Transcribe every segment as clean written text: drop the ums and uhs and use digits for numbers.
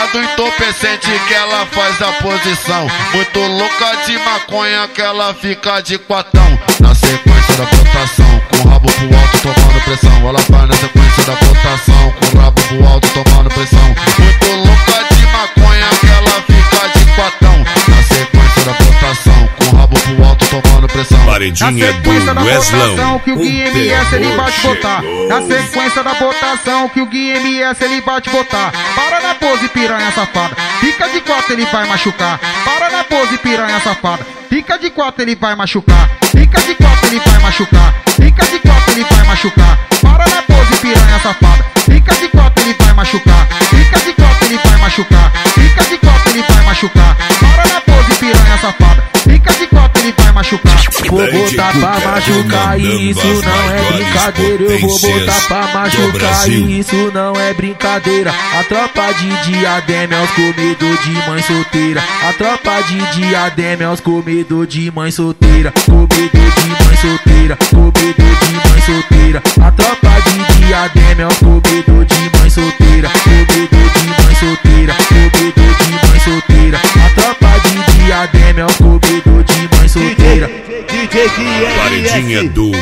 do entorpecente que ela faz a posição. Muito louca de maconha que ela fica de quatão. Na sequência da botação, com o rabo pro alto tomando pressão. Ela vai na sequência da botação, com o rabo pro alto tomando pressão. Muito louca de maconha que ela fica de quatão. Na sequência da botação, com o rabo pro alto tomando pressão. Paredinha do Weslão, que o Gui MS ele vai te botar. Na sequência da botação que o Gui MS ele vai te botar. Para na pose, piranha safada. Fica de quatro, ele vai machucar. Para na pose, piranha safada. Fica de quatro, ele vai machucar. Fica de quatro, ele vai machucar. Fica de quatro, ele vai machucar. Para na pose, piranha safada. Fica de quatro, ele vai machucar. Fica de quatro, ele vai machucar. Fica de quatro, ele vai machucar. Para na pose, piranha safada. Fica de quatro, ele vai machucar. Vou botar pra machucar e isso não é brincadeira. Eu vou botar pra machucar e isso não é brincadeira. A tropa de Diadema é os comedor de mãe solteira. A tropa de Diadema é os comedor de mãe solteira. Comedor de mãe solteira. Comedor de mãe solteira. A tropa de Diadema é os comedor de mãe solteira. Comedor de mãe solteira. Comedor de mãe solteira. A tropa de Diadema é os comedor de mãe solteira. Paredinha do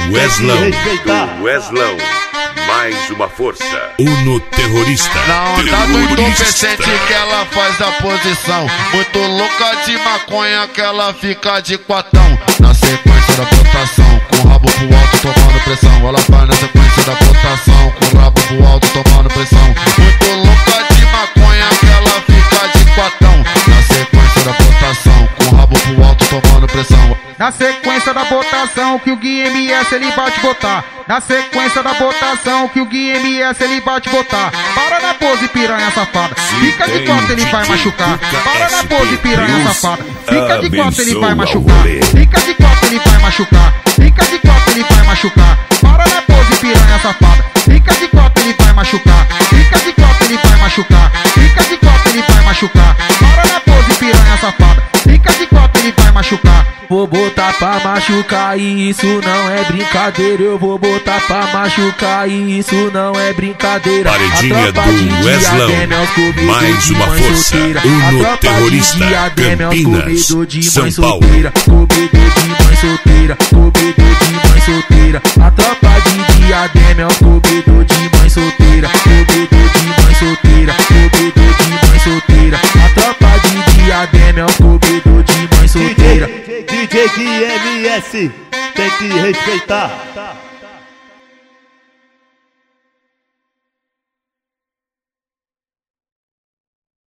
Weslão, mais uma força. Uno terrorista. Na onda do entorpecente que ela faz a posição. Muito louca de maconha que ela fica de quatão. Na sequência da botação, com o rabo pro alto tomando pressão. Ela vai na sequência da botação, com o rabo pro alto tomando pressão. Muito louca de maconha que ela fica de quatão. Na sequência da botação, com o rabo pro alto tomando pressão. Na sequência da botação que o Gui MS ele vai te botar. Na sequência da botação que o Gui MS ele vai te botar. Para na pose, piranha safada. Fica de quatro, ele vai machucar. Para na pose, piranha safada. Fica de quatro, ele vai machucar. Fica de quatro, ele vai machucar. Fica de quatro, ele vai machucar. Para na pose, piranha safada. Fica de quatro, ele vai machucar. Fica de quatro, ele vai machucar. Fica de quatro, ele vai machucar. Para na pose, piranha safada. Fica de quatro, ele vai machucar. Vou botar pra machucar e isso não é brincadeira. Eu vou botar pra machucar e isso não é brincadeira. Paredinha do Weslão, mais uma força. Uno terrorista, Campinas, São Paulo. Comedor de mãe solteira. Comedor de mãe solteira. A tropa de Diadema é o comedor de mãe solteira. Comedor de mãe solteira. Comedor de mãe solteira. A tropa de Diadema é o comedor de mãe solteira. DJ MS tem que respeitar.